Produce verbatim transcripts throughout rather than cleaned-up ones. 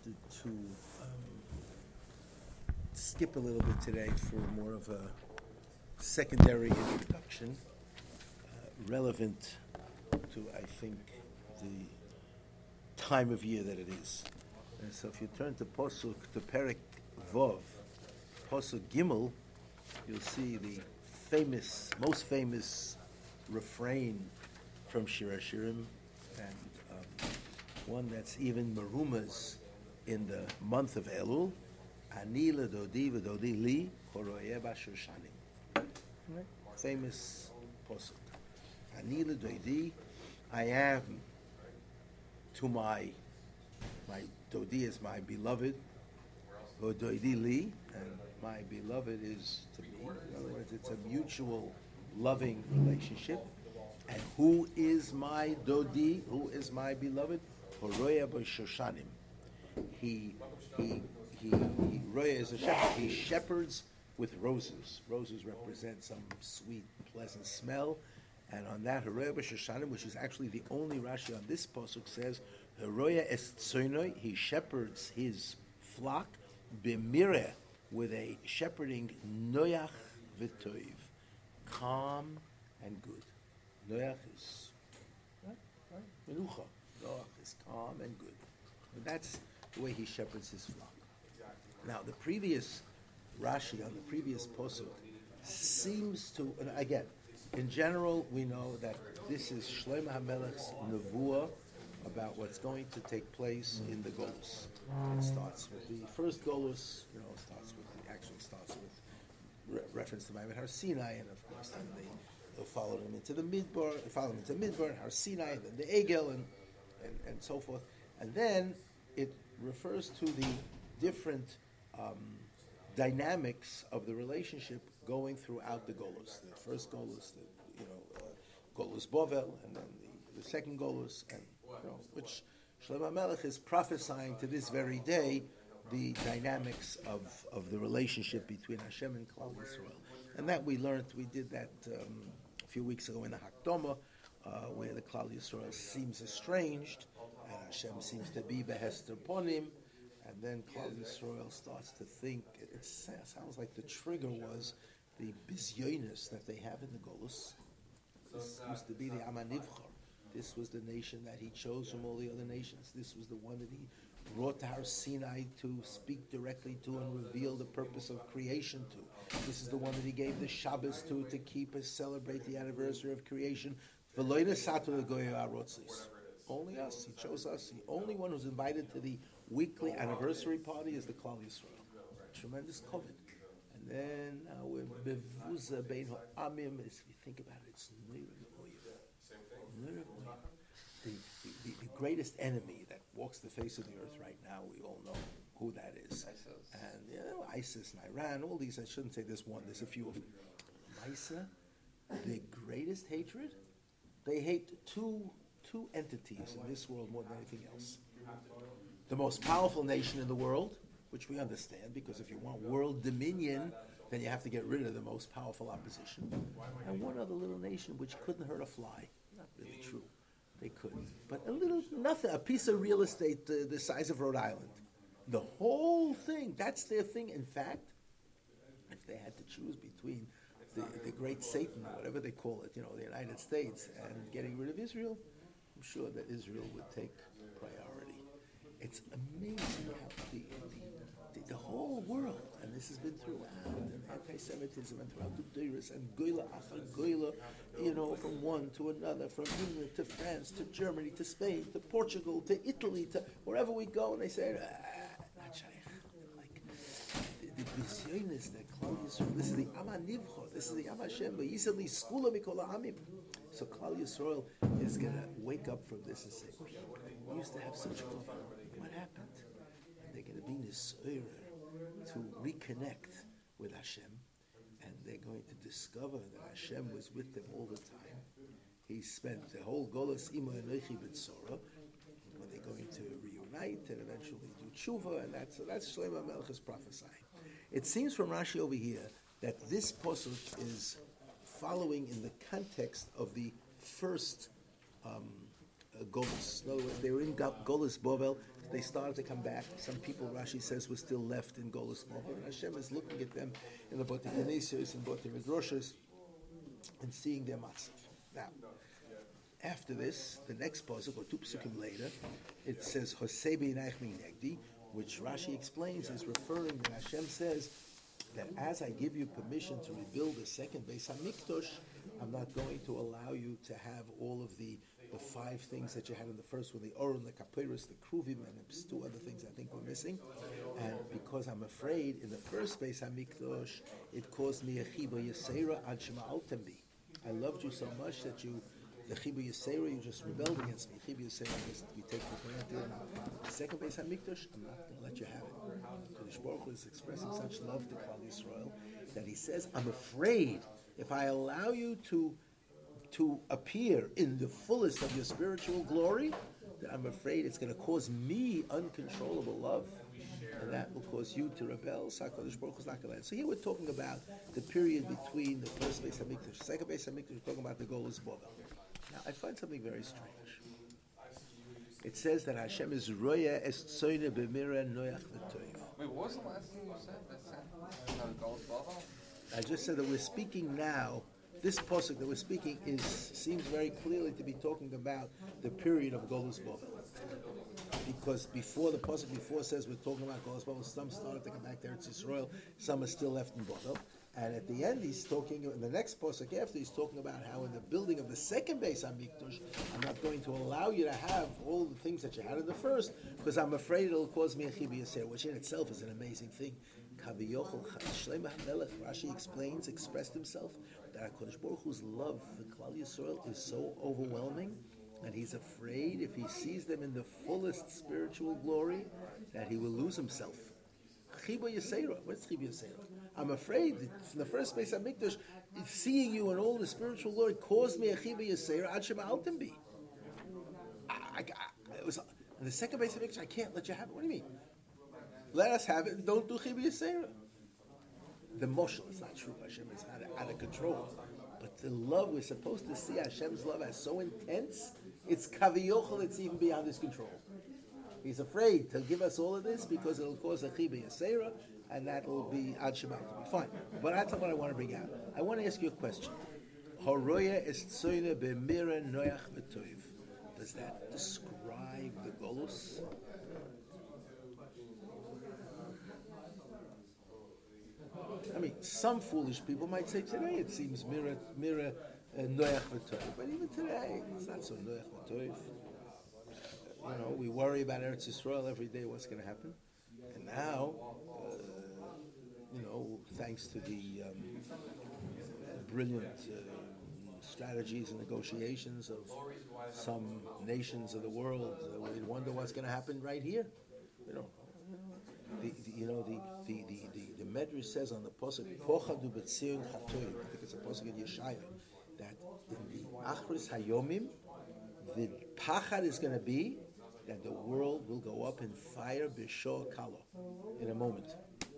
wanted to um, skip a little bit today for more of a secondary introduction, uh, relevant to, I think, the time of year that it is. And so if you turn to Posuk, to Perek Vov, Posuk Gimel, you'll see the famous, most famous refrain from Shir HaShirim, and um, one that's even marumas in the month of Elul, Ani ledodi v'dodi li koroye b'ashur shanim. Right? Famous posuk. Ani ledodi, I am to my, my dodi is my beloved, v'dodi li, and my beloved is to me. In other words, it's a mutual loving relationship. And who is my dodi? Who is my beloved? Horoya b'shoshanim. He, he, he, he, Roya is a shepherd. He shepherds with roses. Roses represent some sweet, pleasant smell. And on that, Horoya b'shoshanim, which is actually the only Rashi on this pasuk, says, Horoya es tzoynoi, he shepherds his flock, b'mireh, with a shepherding noyach v'toiv, calm and good. Noach is right, right, menucha. Noach is calm and good. And that's the way he shepherds his flock. Now, the previous Rashi on the previous posuk seems to, and again, in general, we know that this is Shlomo HaMelech's nevuah about what's going to take place in the Golus. It starts with the first Golus, you know, starts with, the, actually starts with re- reference to Ma'amad Har Sinai, and of course, then they followed him into the Midbar, followed him into Midbar, Har Sinai, and then the Egel, and, and, and so forth. And then it refers to the different um, dynamics of the relationship going throughout the Golus. The first Golus, the, you know, uh, Golus Bovel, and then the, the second Golus, and you know, which Shlomo HaMelech is prophesying to this very day the dynamics of, of the relationship between Hashem and Klal Yisrael. And that we learned, we did that um, a few weeks ago in the Hakdama, uh, where the Klal Yisrael seems estranged, and Hashem seems to be behester upon him, and then Klal Yisrael starts to think, it, it sounds like the trigger was the bizyonis that they have in the Golus. This used to be the Amanivchar. This was the nation that he chose from all the other nations. This was the one that he brought to Har Sinai to speak directly to and reveal the purpose of creation to. This is the one that he gave the Shabbos to, to keep and celebrate the anniversary of creation. Only us. He chose us. The only one who's invited to the weekly anniversary party is the Klal Yisrael. Tremendous covet. And then now we're bevuza bein ha'amim. If you think about it, it's the, the, the greatest enemy that walks the face of the earth right now, we all know who that is. ISIS. And you know, ISIS and Iran, all these, I shouldn't say this one, there's a few of them. Misa, the greatest hatred, they hate two two entities in this world more than anything else. The most powerful nation in the world, which we understand, because if you want world dominion, then you have to get rid of the most powerful opposition. And one other little nation which couldn't hurt a fly. Not really true. They couldn't. But a little, nothing, a piece of real estate uh, the size of Rhode Island. The whole thing, that's their thing. In fact, if they had to choose between the, the great Satan, or whatever they call it, you know, the United States, and getting rid of Israel, I'm sure that Israel would take priority. It's amazing how the, the, the, the whole world, and this has been throughout, and anti-Semitism, and throughout the Deiris, and Goyla Achar Goyla, you know, from one to another, from England to France to Germany to Spain to Portugal to Italy to wherever we go, and they say, ah, not shaykh. Like, the Bisyonis, the Klal Yisrael, this is the Amma Nivcha, this is the Amma Shem, but Yisrael Skula Mikol Ha'amim. So Klal Yisrael is going to wake up from this and say, we used to have such a love. What happened? And they're going to be Nisoyer to reconnect with Hashem, and they're going to discover that Hashem was with them all the time. He spent the whole Golos Imo Enochi B'Tzora, when they're going to reunite and eventually do tshuva, and that's, so that's Shlomo HaMelech is prophesying. It seems from Rashi over here that this posuk is following in the context of the first um, uh, Golus. In other words, they were in Golus Bovel. they started to come back. Some people, Rashi says, were still left in Golus Moab. And Hashem is looking at them in the Botei Knesses and Botei Midrashos and seeing their matzv. Now, after this, the next pasuk, or two pasukim later, it says, Hosei b'yinayich minegdi, which Rashi explains is referring when Hashem says that as I give you permission to rebuild a second Beis HaMikdash, I'm not going to allow you to have all of the, the five things that you had in the first one, the Oron, the Kapiris, the Kruvim, and there's two other things I think we're missing. And because I'm afraid in the first Beis HaMikdash, it caused me a chiba yisera ad shema'altem bi. I loved you so much that you, the chiba yisera, you just rebelled against me. Chiba yisera, just we take for granted. The second Beis HaMikdash, I'm not going to let you have it. Kodesh Baruch Hu is expressing such love to Klal Yisrael that he says, I'm afraid if I allow you to to appear in the fullest of your spiritual glory, that I'm afraid it's going to cause me uncontrollable love, and that will cause you to rebel. So HaKadosh Baruch Hu is not going to. So here we're talking about the period between the first Beis HaMikdash, the second Beis HaMikdash. We're talking about the Golus Bavel. Now I find something very strange. It says that Hashem is roya es tzoyne b'mira noyach v'toiv. Wait, what was the last thing you said? That sentence? No, Golus Bavel? I just said that we're speaking now. This pasuk that we're speaking is seems very clearly to be talking about the period of Golus Bavel, because before the pasuk before says we're talking about Golus Bavel, some started to come back to Eretz Yisrael, some are still left in Bavel, and at the end he's talking in the next pasuk after he's talking about how in the building of the second Beis HaMikdash, I'm not going to allow you to have all the things that you had in the first, because I'm afraid it'll cause me a chibi yasir, which in itself is an amazing thing. Kaviyochel Shlomo HaMelech, Rashi explains, expressed himself, that HaKadosh Baruch Hu's love for Klal Yisrael is so overwhelming that he's afraid if he sees them in the fullest spiritual glory that he will lose himself. Chiba Yisera. What's Chiba Yisera? I'm afraid that in the first Beis HaMikdash, seeing you in all the spiritual glory caused me a Chiba Yisera ad shema'altem bi. I, I, I, it was in the second Beis HaMikdash. I can't let you have it. What do you mean? Let us have it and don't do Chiba Yisera. The moshel is not true. Hashem is not out of control. But the love, we're supposed to see Hashem's love as so intense, it's kaviyochel, it's even beyond his control. He's afraid to give us all of this because it'll cause a chiba yasera, and that will be ad shemal. Fine. But that's what I want to bring out. I want to ask you a question. Horoya es tzoyne b'mira noyach v'toiv. Does that describe the golus? I mean, some foolish people might say today it seems mira mira noyach v'toiv, but even today it's not so noyach v'toiv. You know, we worry about Eretz Yisrael every day. What's going to happen? And now, uh, you know, thanks to the um, brilliant uh, strategies and negotiations of some nations of the world, uh, we wonder what's going to happen right here. You know. The, the, you know, the the, the, the, the Medrash says on the Pasuk, Pochadu b'tzion chatoim, I think it's a Pasuk in Yeshaya, that in the Achris Hayomim, the Pachad is going to be that the world will go up in fire b'shor kalo, in a moment.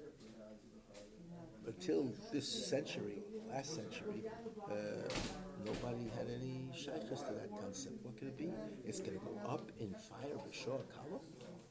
Until this century, last century, uh, nobody had any shaykhs to that concept. What could it be? It's going to go up in fire b'shor kalo?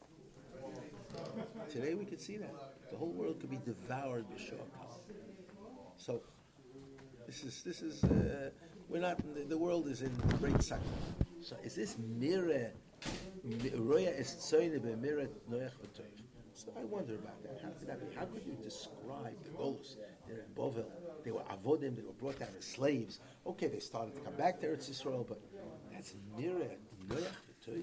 Today we could see that. The whole world could be devoured by Shor. So this is this is uh, we're not the, the world is in great suffering. So is this mirror roya es tzoyne be mirror noach v'toiv? So I wonder about that. How could that be? How could you describe the Golus? They're in Bovel. They were avodim. They were brought down as slaves. Okay, they started to come back to Eretz Yisrael, but that's mirror noach v'toiv.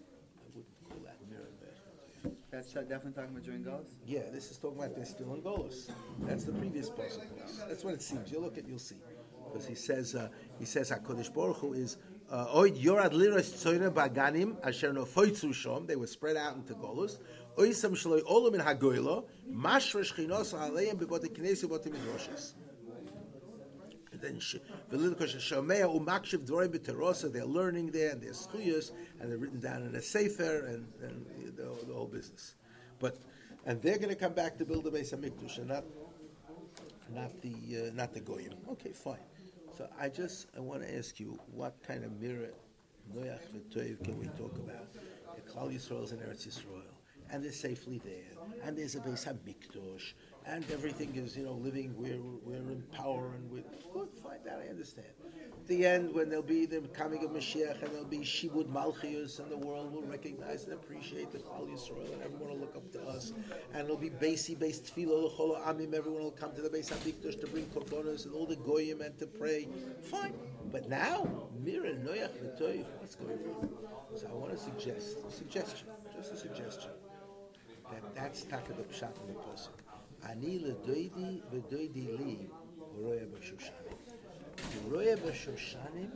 That's definitely talking about during Golus? Yeah, this is talking about they're still in Golus. That's the previous pasuk. That's what it seems. You'll look at, you'll see, because he says uh, he says Hakadosh Baruch Hu is Oid Yorad Liras Tzoyne Baganim Asher Nofoitzu Shom. They were spread out into Golus. Oisam Shloi Olam in Hagoylo Mashresh Chinos Aleim B'Botei Knesset B'Botei Midrashos. And then V'Lilkosh Shomea Umakshiv Dvorim B'Terosa. They're learning there, and they're schuyos, and they're written down in a sefer, and, and the, the whole business. But and they're going to come back to build the Beis Hamikdash, and not not the uh, not the goyim. Okay, fine. So I just I want to ask you, what kind of mirror noyach v'toiv can we talk about? the Klal Yisrael's in Eretz Yisrael, and they're safely there, and there's a Beis HaMikdash, and everything is, you know, living, we're, we're in power, and we're good, fine, that I understand. At the end, when there'll be the coming of Mashiach, and there'll be Shibud Malchius, and the world will recognize and appreciate the Klal Yisrael, and everyone will look up to us, and it'll be Beisi-based Tefillah, L'chol Amim, everyone will come to the Beis HaMikdash to bring korbanos, and all the goyim, and to pray, fine. But now, Mira Noach V'Toiv, what's going on? So I want to suggest, a suggestion, just a suggestion, that that's Taka the Pshat in the Pasuk. Ani ledoidi v'doidi li roya b'shoshanim. Roya b'shoshanim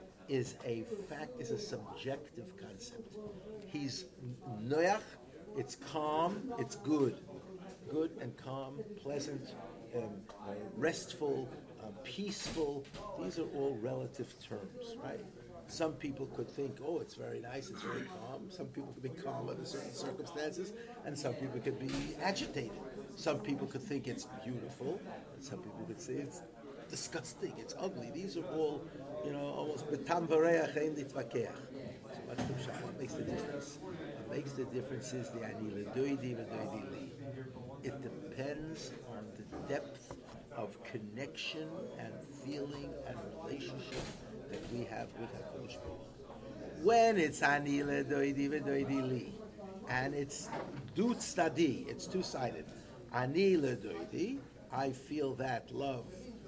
is a fact, is a subjective concept. He's noach, it's calm, it's good. Good and calm, pleasant, um, uh, restful, uh, peaceful. These are all relative terms, right? Some people could think, oh, it's very nice, it's very calm. Some people could be calm under certain circumstances, and some people could be agitated. Some people could think it's beautiful, and some people could say it's disgusting, it's ugly. These are all, you know, almost betam vareach ein litvakeach. So what's the pshat? What makes the difference? What makes the difference is the ani ledoidi v'doidi li. It depends on the depth of connection and feeling and relationship that we have with HaKadosh Baruch Hu. When it's ani ledoidi v'doidi li, and it's du tzadi, it's two-sided. Ani ledoidi, I feel that love.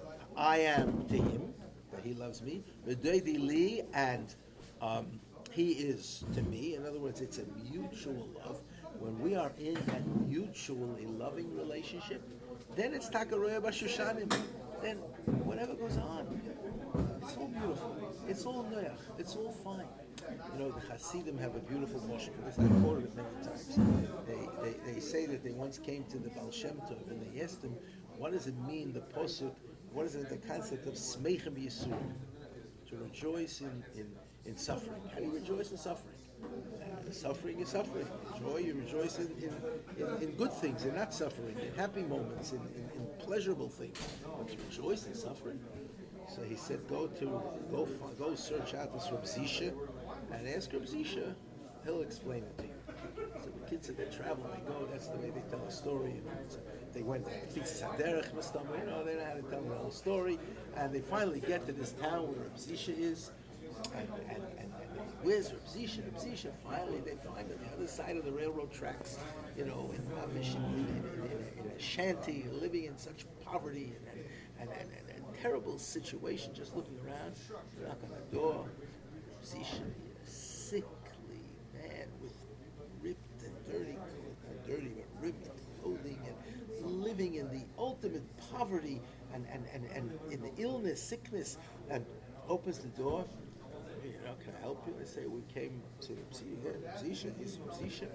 I am to him, that he loves me. V'doidi li, and um, he is to me. In other words, it's a mutual love. When we are in that mutually loving relationship, then it's Takaroya Bashushanim. Then whatever goes on, it's all beautiful. It's all noach. It's all fine. You know, the Hasidim have a beautiful moshel. This I've quoted it many times. They, they they say that they once came to the Baal Shem Tov and they asked him, what does it mean, the posuk, what is it, the concept of Smeichem Yisurim? To rejoice in, in, in suffering. How do you rejoice in suffering? Uh, suffering is suffering. Joy, you rejoice in, in, in, in good things, in not suffering, in happy moments, in, in, in pleasurable things. But to rejoice in suffering. So he said, go to go go search out this Reb Zisha and ask Reb Zisha. He'll explain it to you. So the kids that they travel, they go. That's the way they tell a story. You know, so they went to Saderech, you know, they know how to tell the whole story, and they finally get to this town where Reb Zisha is, and and, and, and where's Reb Zisha? Reb Zisha. Finally, they find on the other side of the railroad tracks, you know, in Mamish, in, in, in, in a shanty, living in such poverty and and and. and terrible situation, just looking around, knock on the door, Zisha, a sickly man with ripped and dirty, not dirty, but ripped clothing, and living in the ultimate poverty and, and, and, and in the illness, sickness, and opens the door. You know, can I help you? I say, we came to Zisha, this Zisha.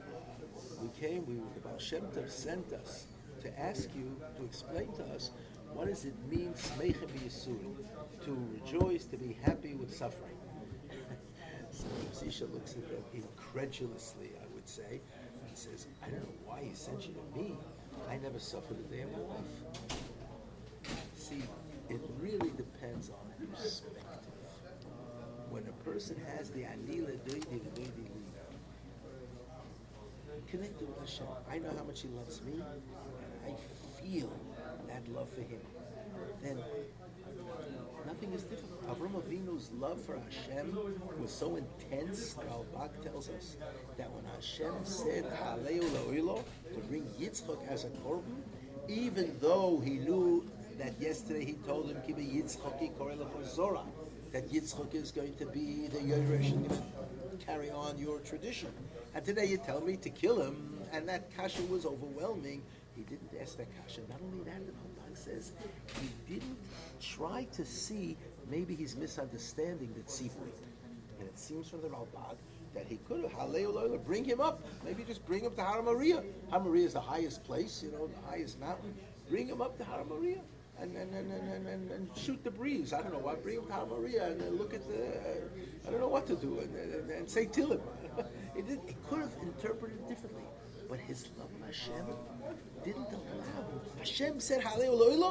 We came, we, the Baal Shem Tov sent us to ask you, to explain to us, what does it mean, Smeichem Yisurim, to rejoice, to be happy with suffering? So Zisha looks at them incredulously, I would say, and says, I don't know why he sent you to me. I never suffered a day in my life. See, it really depends on perspective. When a person has the anila doidi doidi connected with Hashem, I know how much he loves me, and I feel that love for him, then nothing is different. Avram Avinu's love for Hashem was so intense, Ralbag tells us, that when Hashem said Haleu La'ilo, to bring Yitzchak as a korban, even though he knew that yesterday he told him Kibe Yitzchaki Korei Lecho Zora, that Yitzchak is going to be the Yeresh and going to carry on your tradition. And today you tell me to kill him, and that kasha was overwhelming. He didn't ask that kasha. Not only that, the Rambam says he didn't try to see maybe he's misunderstanding the tzivui. And it seems from the Rambam that he could have Halei Lola, bring him up. Maybe just bring him to Har Maria. Har Maria is the highest place, you know, the highest mountain. Bring him up to Har Maria and and, and, and, and, and shoot the breeze. I don't know what. Bring him to Har Maria and uh, look at the. Uh, I don't know what to do and, and, and say Tillim. It, did, it could have interpreted it differently. But his love of Hashem didn't allow him. Hashem said, Halei Loilo,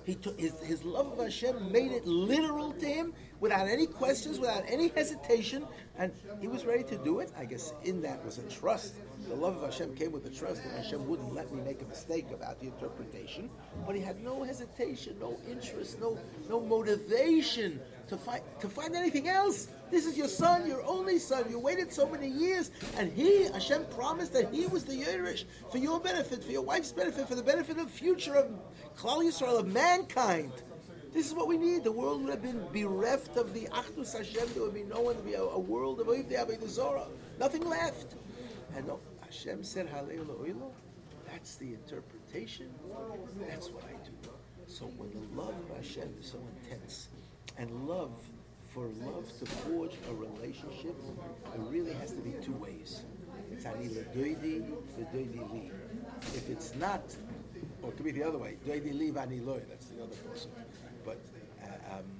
He took his, his love of Hashem made it literal to him without any questions, without any hesitation, and he was ready to do it. I guess in that was a trust. The love of Hashem came with the trust that Hashem wouldn't let me make a mistake about the interpretation. But he had no hesitation, no interest, no no motivation to find to find anything else. This is your son, your only son. You waited so many years, and he, Hashem, promised that he was the Yerush for your benefit, for your wife's benefit, for the benefit of the future of Klal Yisrael, of mankind. This is what we need. The world would have been bereft of the Achdus Hashem. There would be no one. There would be a, a world of Oivdei Avodah Zorah. Nothing left. And no, Hashem said, Halelu Lo'ilo. That's the interpretation. That's what I do. So when the love of Hashem is so intense, and love, for love to forge a relationship, it really has to be two ways. It's ani ledoidi, ledoidi li. If it's not, or it could be the other way, doidi li vani loy. That's the other person. But uh, um,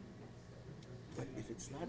but if it's not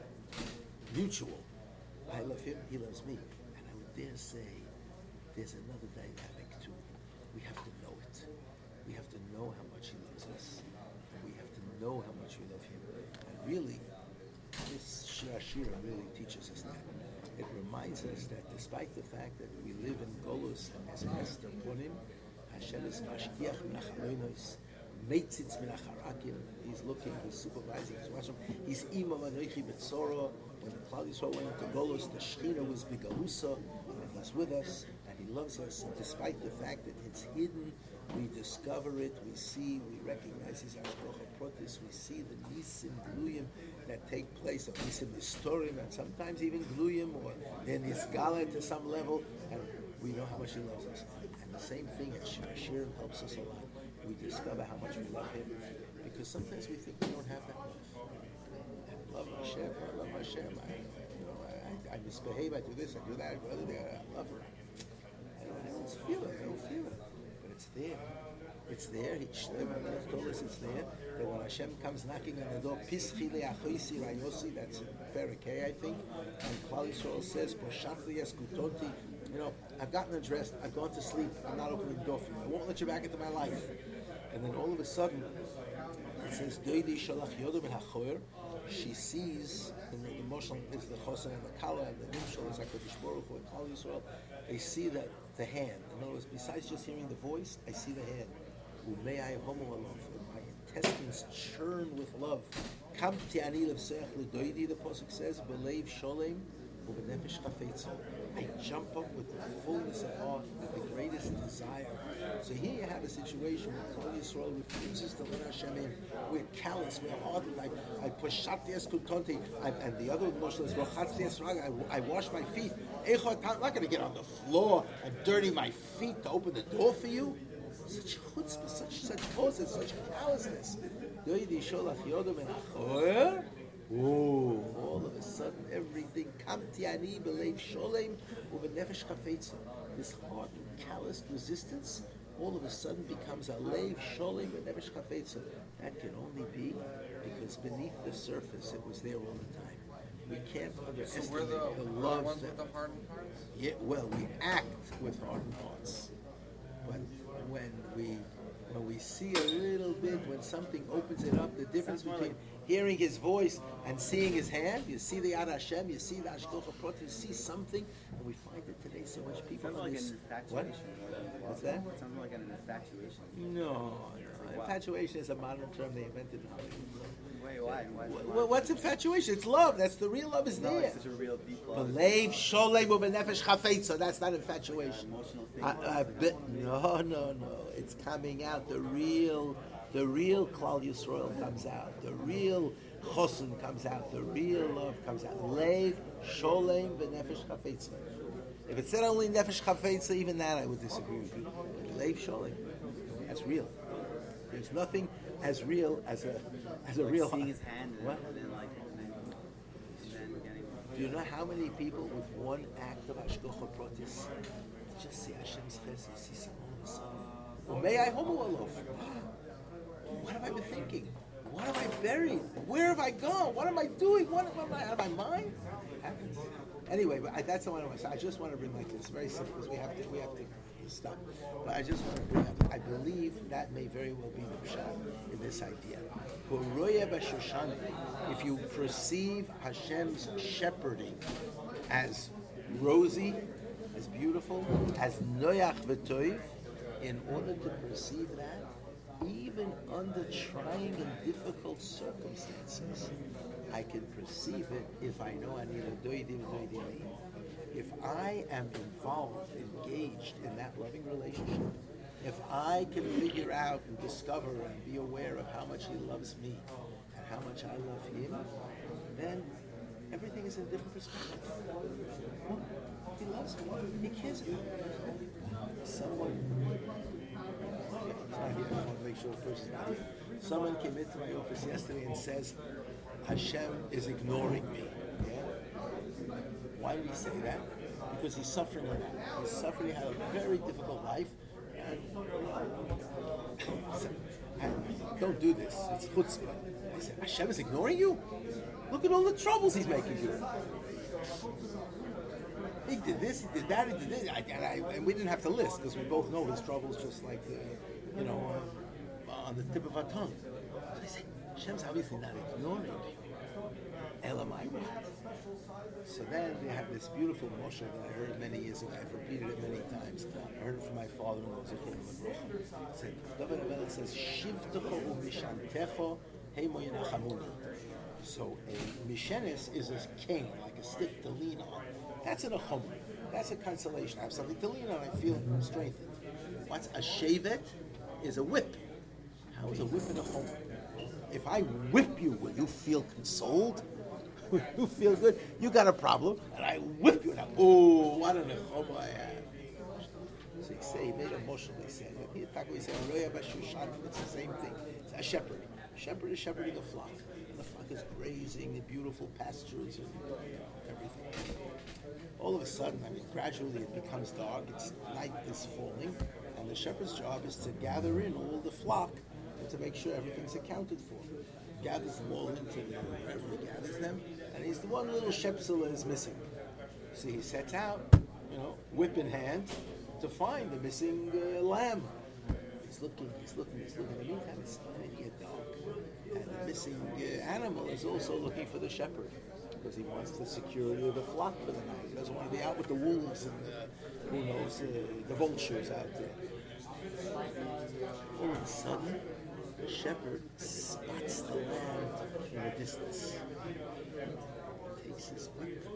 mutual, I love him, he loves me, and I would dare say, there's another dynamic too. We have to know it. We have to know how much he loves us, and we have to know how much we love him. And really, this Shir Hashira really teaches us that. It reminds us that despite the fact that we live in Golus as a Esther Punim, Hashem is Mashgiach Minachaloinos, Meitzitz Minacharakim. He's looking, he's supervising, he's watching. He's Ima Manoichi Betzoro. When the Klal Yisrael went into Golus, the Shechina was Begalusa, and he's with us, and he loves us. And despite the fact that it's hidden, we discover it, we see, we recognize his Hashgacha Protis, we see the Nisim Gluyim that take place, or Nisim Nistorim, and sometimes even Gluyim, or they're Nisgala to some level, and we know how much he loves us. And the same thing at Shir Hashirim helps us a lot. We discover how much we love him, because sometimes we think we don't have that love. And love Hashem, I love Hashem, I, you know, I, I misbehave, I do this, I do that, I go other day, I love her. I don't, I don't feel it, I don't feel it. It's there. It's there. He told us it's there. That when Hashem comes knocking on the door, Pischi le'achoisi rayosi, that's in Parakeh, I think. And Klal Yisrael says, Poshatli eskutoti. You know, I've gotten undressed. I've gone to sleep. I'm not opening the door for you. I won't let you back into my life. And then all of a sudden, it says, Doidi shalach yodom hachoyer. She sees, and the emotional is the chosen and the kala and the nimshal is HaKadosh Baruch Hu and Klal Yisrael. They see that the hand. In other words, besides just hearing the voice, I see the hand. Umei I homo alov. My intestines churn with love. Kam ti'ani levseach ledoidi, the pasuk says, belev sholem uvenefesh chafetzo. I jump up with the fullness of heart, with the greatest desire. So here you have a situation where Klal Yisrael refuses to let Hashem in. We're callous, we're hardened. I, I push shatiyas kutonti, and the other emotion is rochatziyas rag. I wash my feet. I'm not going to get on the floor and dirty my feet to open the door for you. Such chutzpah, such such poses, such callousness. Oh, all of a sudden, everything. This hard, calloused resistance, all of a sudden becomes a leiv sholem v'nefesh chafetza. That can only be because beneath the surface, it was there all the time. We can't underestimate so we're the, the we're love the ones that, with the hardened hearts? yeah, well, we act with hardened hearts, but when we when we see a little bit, when something opens it up, the difference Sounds more between like- hearing his voice and seeing his hand, you see the Yad Hashem, you see the Hashgacha Prot, you see something, and we find it today. So much people Sounds on like this. an What? infatuation. What's that? Sounds like an infatuation. No, no. Infatuation is a modern term they invented in Hollywood. Wait, why? Why? Well, what's infatuation? It's love. That's the real love is No, there. it's such a real deep love. Believe sholem u'benefesh chafetza. That's not Uh, infatuation. emotional thing. I, I bet, no, no, no. It's coming out. The real, the real Klal Yisrael comes out. The real chosun comes out. The real love comes out. Leiv sholem v'nefesh chafetza. If it said only nefesh chafetza, even that I would disagree with you. But Leiv sholem, that's real. There's nothing as real as a as a Like real. seeing his hand and, What? and then like and then, and then getting. Do you know how many people with one act of Hashgacha Protis just see Hashem's chesed, you see some all of a sudden? Well, may I homo alof? What have I been thinking? What have I buried? Where have I gone? What am I doing? What am I out of my mind? It happens. Anyway, but I, that's the one I want to say. I just want to bring like this very simple because we have to we have to stop. But I just want to bring up, I believe that may very well be the pshat in this idea. Horoya b'Shoshana, if you perceive Hashem's shepherding as rosy, as beautiful, as noyach v'toiv, in order to perceive that, even under trying and difficult circumstances, I can perceive it if I know I need a doidim doidim. If I am involved, engaged in that loving relationship, if I can figure out and discover and be aware of how much he loves me and how much I love him, then everything is in a different perspective. He loves me. He cares about me. Someone, I want to make sure the person's not here. Someone came into my office yesterday and says, Hashem is ignoring me. Yeah? Why do we say that? Because he's suffering a lot. He's suffering, he had a very difficult life. And, and don't do this. It's chutzpah. I said, Hashem is ignoring you? Look at all the troubles he's making you. He did this, he did that, he did this. I, and, I, and we didn't have to list because we both know his troubles just like, uh, you know, uh, on the tip of our tongue. So I said, Hashem's obviously not ignoring you. Elamai. So then we have this beautiful Moshe that I heard many years ago. I've repeated it many times. I heard it from my father-in-law. He said, David Amelech says, Shivtecho u'mishantecho heimo yenachamuni. So a mishenis is a cane, like a stick to lean on. That's an achom. That's a consolation. I have something to lean on. I feel strengthened. What's a shevet? Is a whip. How is a whip in a home? If I whip you, will you feel consoled? Will you feel good? You got a problem, and I whip you. Now, oh, what an achom I have. So he say, he made a motion. He said, he said, it's the same thing. It's a shepherd. A shepherd is shepherding a flock. And the flock is grazing in beautiful pastures and everything. All of a sudden, I mean, gradually it becomes dark. It's night is falling, and the shepherd's job is to gather in all the flock and to make sure everything's accounted for. He gathers them all into the, wherever he gathers them, and he's the one little shepsula is missing. So he sets out, you know, whip in hand, to find the missing uh, lamb. He's looking, he's looking, he's looking. In the meantime, it's starting to get dark, and the missing uh, animal is also looking for the shepherd, because he wants the security of the flock for the night. He doesn't want to be out with the wolves and uh, who knows, uh, the vultures out there. All of a sudden, the shepherd spots the lamb in the distance. Takes his whip,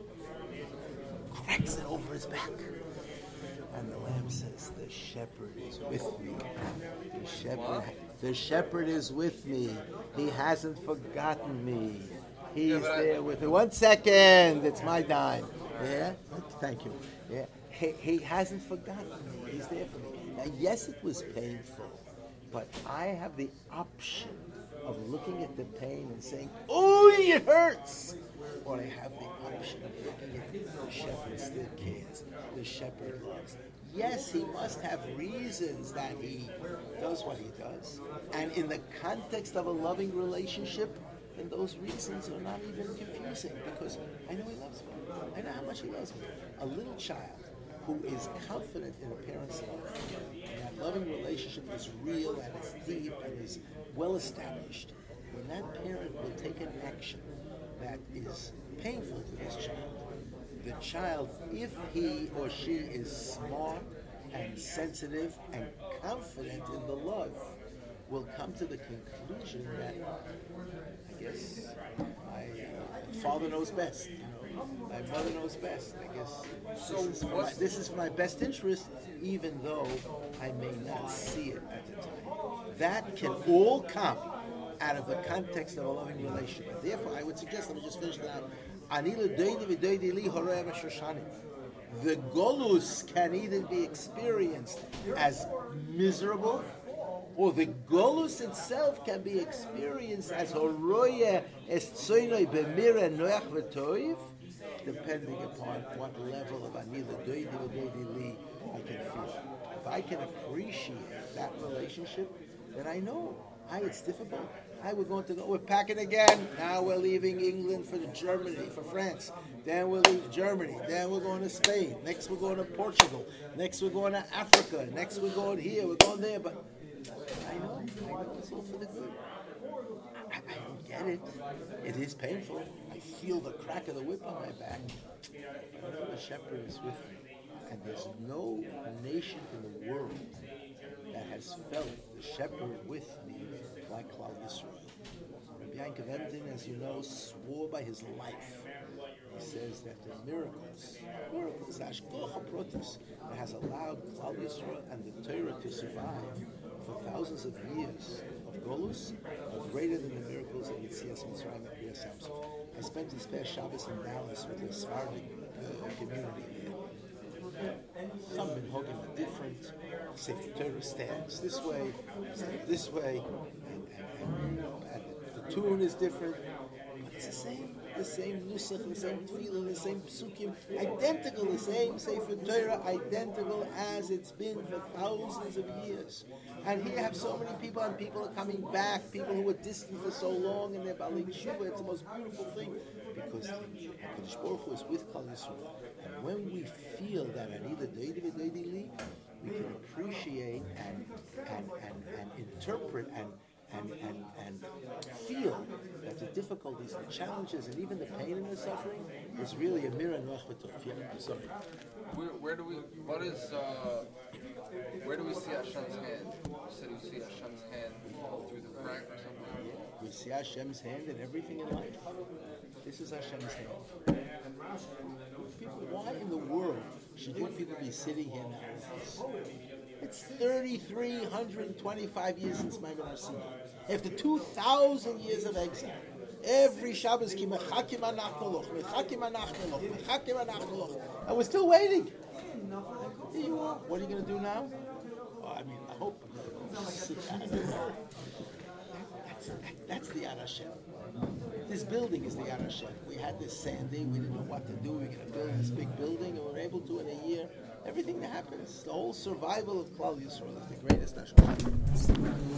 cracks it over his back. And the lamb says, the shepherd is with me. The shepherd, the shepherd is with me. He hasn't forgotten me. He's yeah, there I, with me. One second, it's my dime. Yeah, thank you. Yeah, he, he hasn't forgotten me. He's there for me. Now, yes, it was painful, but I have the option of looking at the pain and saying, "Oh, it hurts," or I have the option of looking at the shepherd still cares. The shepherd loves. Yes, he must have reasons that he does what he does, and in the context of a loving relationship, then those reasons are not even confusing, because I know he loves me. I know how much he loves me. A little child who is confident in a parent's love, and that loving relationship is real and is deep and is well established, when that parent will take an action that is painful to this child, the child, if he or she is smart and sensitive and confident in the love, will come to the conclusion that, I guess, my uh, father knows best, you know, my mother knows best. I guess this, so is for my, this is for my best interest, even though I may not see it at the time. That can all come out of the context of a loving relationship. Therefore, I would suggest, let me just finish that out. The golus can either be experienced as miserable, or the golus itself can be experienced as horoya estzoinoi b'mira noach v'toiv, depending upon what level of anila doidi v'doidi li I can feel. If I can appreciate that relationship, then I know, I, it's difficult. I, we're going to go, we're packing again. Now we're leaving England for Germany, for France. then we'll leave Germany, then we're going to Spain, next we're going to Portugal, next we're going to Africa, next we're going here, we're going there, but I know, I know it's all for the good. I, I don't get it. It is painful. I feel the crack of the whip on my back. I know the shepherd is with me. And there's no nation in the world that has felt the shepherd with me like Klal Yisrael. Rabbi Yankov Emden, as you know, swore by his life. He says that the miracles, miracles, Hashgacha Protis, that has allowed Klal Yisrael and the Torah to survive for thousands of years of Golus are greater than the miracles of Yetzias Mitzrayim and Kriyas Samsov. I spent this past Shabbos in Dallas with the Sephardic uh, community there. Some been holding a different Sefer Torah stance. This way, this way, and, and, and, and the tune is different, but it's the same. The same nusach, the same tefillah, the same psukim, identical, the same Sefer Torah, identical as it's been for thousands of years. And here have so many people, and people are coming back, people who were distant for so long, and they're Baalei Tshuva. It's the most beautiful thing, because HaKadosh Baruch Hu is with Klal Yisrael. And when we feel that Anida Deidi V'Deidi Li, we can appreciate and, and, and, and interpret and And, and and feel that the difficulties, the challenges, and even the pain and the suffering is really a mirror. Yeah, I'm sorry. Where, where do we? What is? Uh, where do we see Hashem's hand? You said you see Hashem's hand through the crack or something. We see Hashem's hand in everything in life. This is Hashem's hand. People, why in the world should you people be sitting here now with this? It's thirty-three hundred twenty-five years since Maimon Sinai. After two thousand years of exile, every Shabbos ki mechakim anachnoloch, mechakim anachnoloch, mechakim anachnoloch, and we're still waiting. Here you are. What are you going to do now? Oh, I mean, I hope you're going to sit down. That's, that, that's the Yad Hashem. This building is the Yad Hashem. We had this Sandy, we didn't know what to do. We we're going to build this big building, and we were able to in a year. Everything that happens, the whole survival of Klal Yisrael is the greatest Hashem.